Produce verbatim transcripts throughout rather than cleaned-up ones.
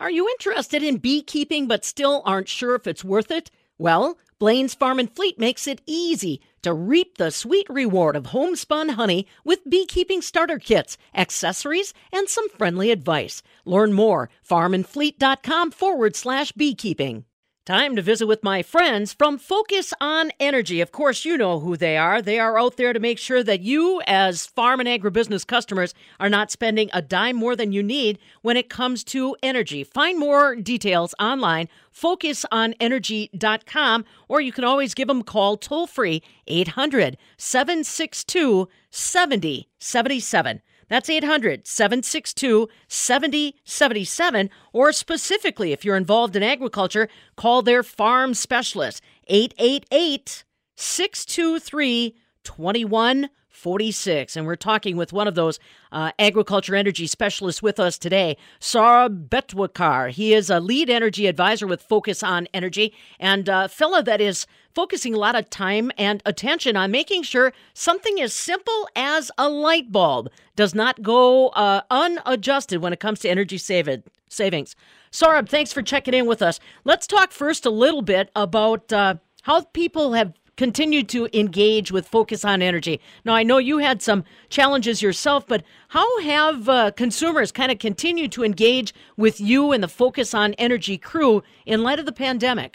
Are you interested in beekeeping but still aren't sure if it's worth it? Well, Blaine's Farm and Fleet makes it easy to reap the sweet reward of homespun honey with beekeeping starter kits, accessories, and some friendly advice. Learn more, farmandfleet.com forward slash beekeeping. Time to visit with my friends from Focus on Energy. Of course, you know who they are. They are out there to make sure that you, as farm and agribusiness customers, are not spending a dime more than you need when it comes to energy. Find more details online, focus on energy dot com, or you can always give them a call toll-free, eight hundred, seven six two, seven zero seven seven. That's eight hundred, seven six two, seven zero seven seven, or specifically, if you're involved in agriculture, call their farm specialist, eight eight eight, six two three, two one four six. And we're talking with one of those uh, agriculture energy specialists with us today, Saurabh Betwakar. He is a lead energy advisor with Focus on Energy, and a fella that is focusing a lot of time and attention on making sure something as simple as a light bulb does not go uh, unadjusted when it comes to energy save- savings. Saurabh, thanks for checking in with us. Let's talk first a little bit about uh, how people have continued to engage with Focus on Energy. Now, I know you had some challenges yourself, but how have uh, consumers kind of continued to engage with you and the Focus on Energy crew in light of the pandemic?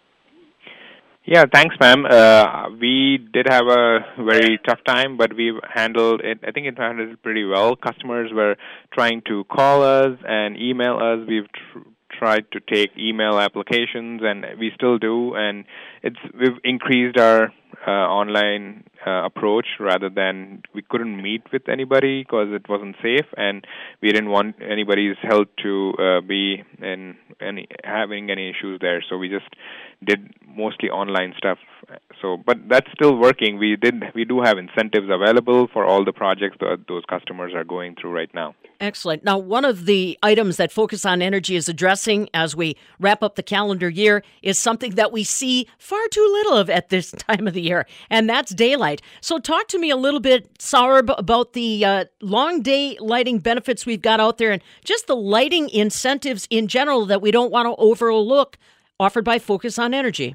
Yeah, thanks, ma'am. Uh, we did have a very tough time, but we handled it. I think it handled it pretty well. Customers were trying to call us and email us. We've tr- tried to take email applications, and we still do. And it's we've increased our uh, online uh, approach rather than we couldn't meet with anybody because it wasn't safe, and we didn't want anybody's health to uh, be in any having any issues there. So we just did mostly online stuff. So, but that's still working. We did we do have incentives available for all the projects that those customers are going through right now. Excellent. Now, one of the items that Focus on Energy is addressing as we wrap up the calendar year is something that we see far too little of at this time of the year, and that's daylight. So talk to me a little bit, Saurabh, about the uh, long day lighting benefits we've got out there and just the lighting incentives in general that we don't want to overlook offered by Focus on Energy.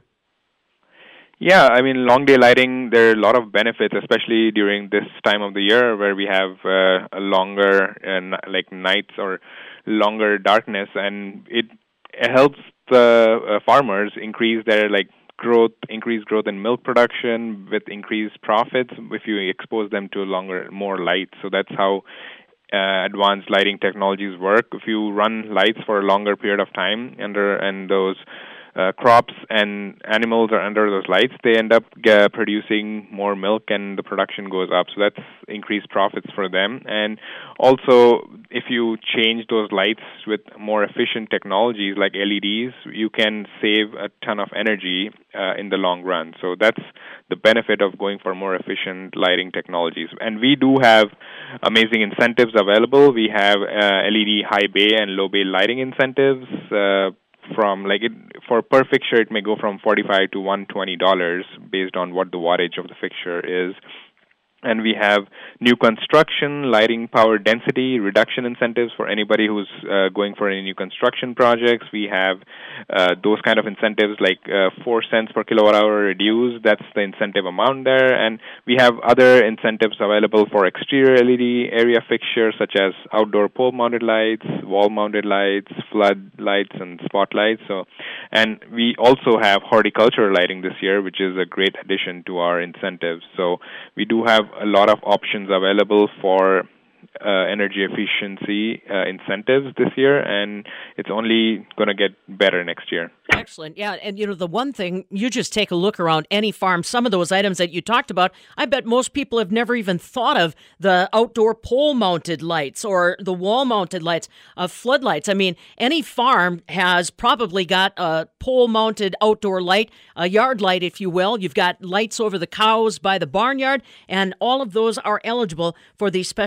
Yeah, I mean, long day lighting, there are a lot of benefits, especially during this time of the year where we have uh, a longer, uh, like nights or longer darkness, and it, it helps the uh, farmers increase their like growth, increase growth in milk production with increased profits if you expose them to longer, more light. So that's how uh, advanced lighting technologies work. If you run lights for a longer period of time under and those Uh, crops and animals are under those lights, they end up uh, producing more milk and the production goes up. So that's increased profits for them. And also, if you change those lights with more efficient technologies like L E Ds, you can save a ton of energy uh, in the long run. So that's the benefit of going for more efficient lighting technologies. And we do have amazing incentives available. We have uh, L E D high bay and low bay lighting incentives. Uh, From like it for per fixture, it may go from forty-five to one hundred twenty dollars based on what the wattage of the fixture is. And we have new construction, lighting power density, reduction incentives for anybody who's uh, going for any new construction projects. We have uh, those kind of incentives like uh, four cents per kilowatt hour reduced. That's the incentive amount there. And we have other incentives available for exterior L E D area fixtures such as outdoor pole-mounted lights, wall-mounted lights, flood lights, and spotlights. So, and we also have horticultural lighting this year, which is a great addition to our incentives. So we do have a lot of options available for uh, energy efficiency uh, incentives this year, and it's only going to get better next year. Excellent. Yeah, and you know, the one thing, you just take a look around any farm, some of those items that you talked about, I bet most people have never even thought of the outdoor pole-mounted lights or the wall-mounted lights, uh, floodlights. I mean, any farm has probably got a pole-mounted outdoor light, a yard light, if you will. You've got lights over the cows by the barnyard, and all of those are eligible for these special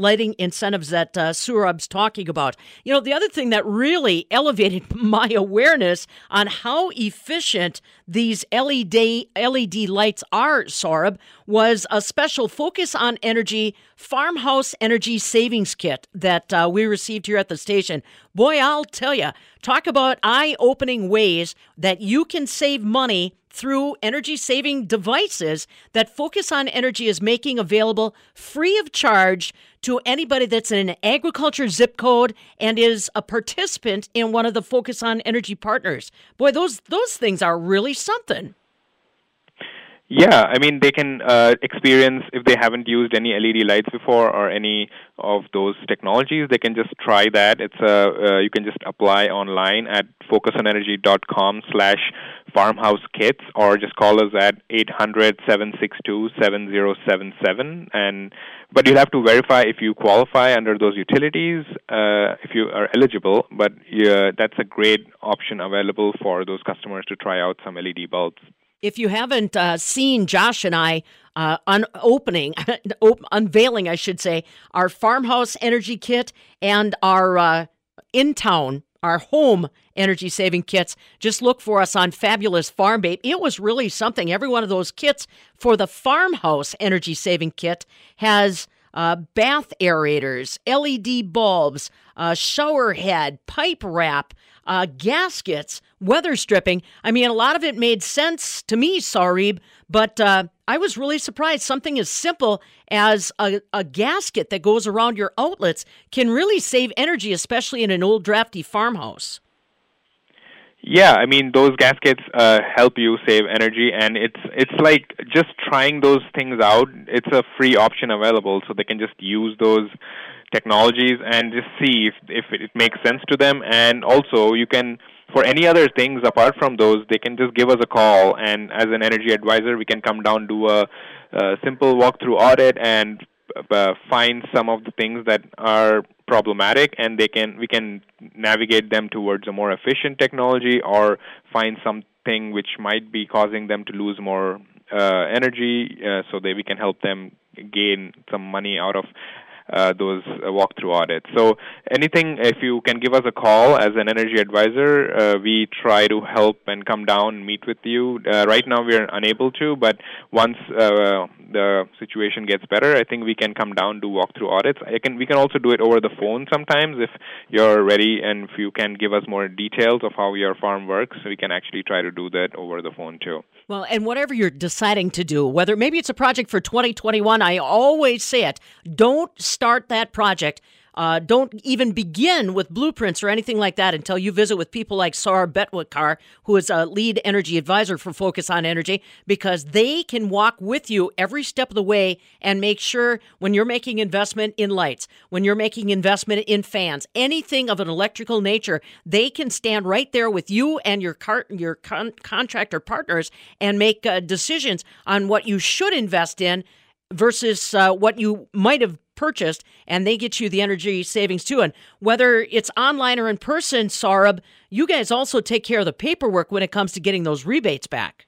lighting incentives that uh, Saurabh's talking about. You know, the other thing that really elevated my awareness on how efficient these L E D L E D lights are, Saurabh, was a special Focus on Energy Farmhouse Energy Savings Kit that uh, we received here at the station. Boy, I'll tell you, talk about eye-opening ways that you can save money through energy-saving devices that Focus on Energy is making available free of charge to anybody that's in an agriculture zip code and is a participant in one of the Focus on Energy partners. Boy, those those things are really something. Yeah, I mean, they can uh, experience, if they haven't used any L E D lights before or any of those technologies, they can just try that. It's a, uh, you can just apply online at focusonenergy.com slash farmhouse kits, or just call us at eight hundred, seven six two, seven zero seven seven. And but you'll have to verify if you qualify under those utilities, uh, if you are eligible. But yeah, that's a great option available for those customers to try out some L E D bulbs. If you haven't uh, seen Josh and I uh, un- opening, op- unveiling, I should say, our Farmhouse Energy Kit and our uh, in-town, our home energy saving kits, just look for us on Fabulous Farm Babe. It was really something. Every one of those kits for the Farmhouse Energy Saving Kit has uh, bath aerators, L E D bulbs, uh, shower head, pipe wrap, uh, gaskets, weather stripping. I mean, a lot of it made sense to me, Saurabh, but uh, I was really surprised. Something as simple as a, a gasket that goes around your outlets can really save energy, especially in an old drafty farmhouse. Yeah, I mean, those gaskets uh, help you save energy, and it's it's like just trying those things out. It's a free option available, so they can just use those technologies and just see if, if it makes sense to them. And also, you can, for any other things apart from those, they can just give us a call, and as an energy advisor, we can come down, do a, a simple walkthrough audit, and uh, find some of the things that are problematic, and they can we can navigate them towards a more efficient technology, or find something which might be causing them to lose more uh, energy, uh, so that we can help them gain some money out of Uh, those uh, walkthrough audits. So anything, if you can give us a call as an energy advisor, uh, we try to help and come down and meet with you. Uh, right now we are unable to, but once uh, the situation gets better, I think we can come down, do walkthrough audits. I can, we can also do it over the phone sometimes if you're ready, and if you can give us more details of how your farm works, we can actually try to do that over the phone too. Well, and whatever you're deciding to do, whether maybe it's a project for twenty twenty-one, I always say it, don't start that project. Uh, don't even begin with blueprints or anything like that until you visit with people like Saurabh Betwakar, who is a lead energy advisor for Focus on Energy, because they can walk with you every step of the way and make sure when you're making investment in lights, when you're making investment in fans, anything of an electrical nature, they can stand right there with you and your car- your con- contractor partners and make uh, decisions on what you should invest in versus uh, what you might have purchased, and they get you the energy savings too. And whether it's online or in person, Saurabh, you guys also take care of the paperwork when it comes to getting those rebates back.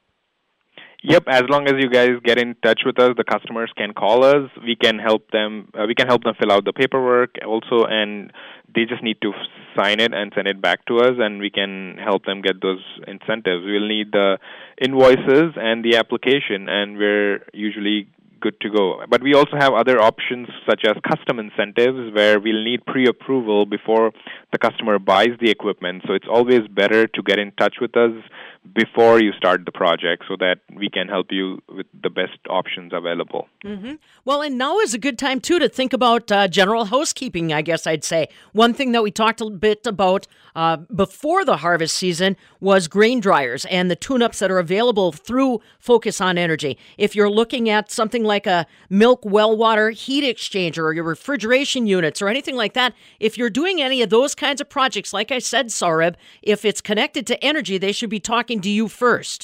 Yep, as long as you guys get in touch with us, the customers can call us. We can help them. Uh, we can help them fill out the paperwork also, and they just need to sign it and send it back to us, and we can help them get those incentives. We'll need the invoices and the application, and we're usually good to go. But we also have other options such as custom incentives where we'll need pre-approval before the customer buys the equipment. So it's always better to get in touch with us before you start the project so that we can help you with the best options available. Mm-hmm. Well, and now is a good time, too, to think about uh, general housekeeping, I guess I'd say. One thing that we talked a bit about uh, before the harvest season was grain dryers and the tune-ups that are available through Focus on Energy. If you're looking at something like a milk well water heat exchanger or your refrigeration units or anything like that, if you're doing any of those kinds of projects, like I said, Saurabh, if it's connected to energy, they should be talking to you first.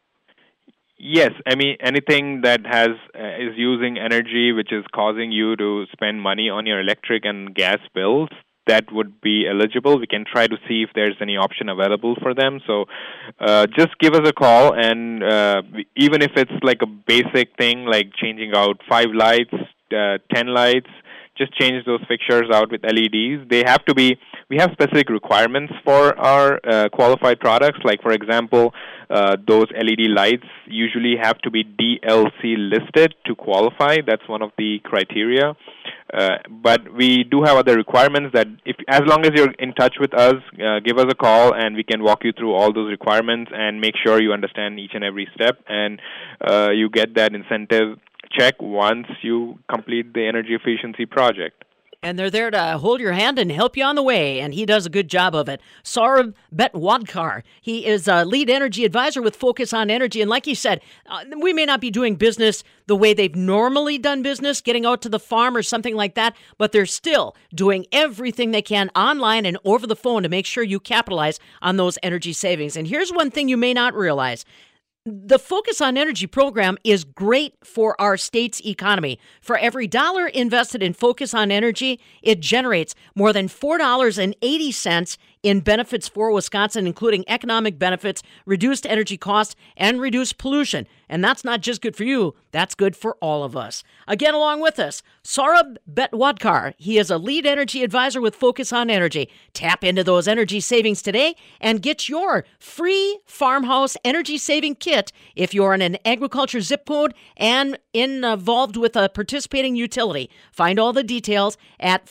Yes, I mean, anything that has uh, is using energy which is causing you to spend money on your electric and gas bills, that would be eligible. We can try to see if there's any option available for them. So uh, just give us a call, and uh, even if it's like a basic thing like changing out five lights, uh, ten lights, just change those fixtures out with L E Ds. They have to be, we have specific requirements for our uh, qualified products. Like, for example, uh, those L E D lights usually have to be D L C listed to qualify. That's one of the criteria. Uh, but we do have other requirements that, if as long as you're in touch with us, uh, give us a call and we can walk you through all those requirements and make sure you understand each and every step, and uh, you get that incentive check once you complete the energy efficiency project. And they're there to hold your hand and help you on the way, and he does a good job of it. Saurabh Betwadkar, he is a lead energy advisor with Focus on Energy, and like he said, uh, we may not be doing business the way they've normally done business, getting out to the farm or something like that, but they're still doing everything they can online and over the phone to make sure you capitalize on those energy savings. And here's one thing you may not realize. The Focus on Energy program is great for our state's economy. For every dollar invested in Focus on Energy, it generates more than four dollars and eighty cents in benefits for Wisconsin, including economic benefits, reduced energy costs, and reduced pollution. And that's not just good for you, that's good for all of us. Again, along with us, Saurabh Betwadkar. He is a lead energy advisor with Focus on Energy. Tap into those energy savings today and get your free farmhouse energy saving kit if you're in an agriculture zip code and involved with a participating utility. Find all the details at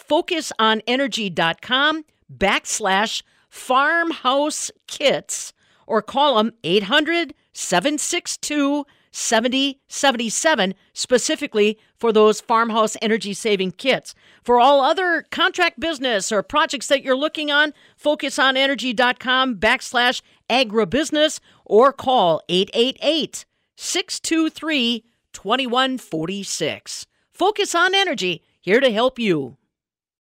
focusonenergy.com backslash farmhouse kits, or call them eight hundred, seven six two, seven oh seven seven specifically for those farmhouse energy saving kits. For all other contract business or projects that you're looking on, focusonenergy.com backslash agribusiness, or call eight eight eight, six two three, two one four six. Focus on Energy, here to help you.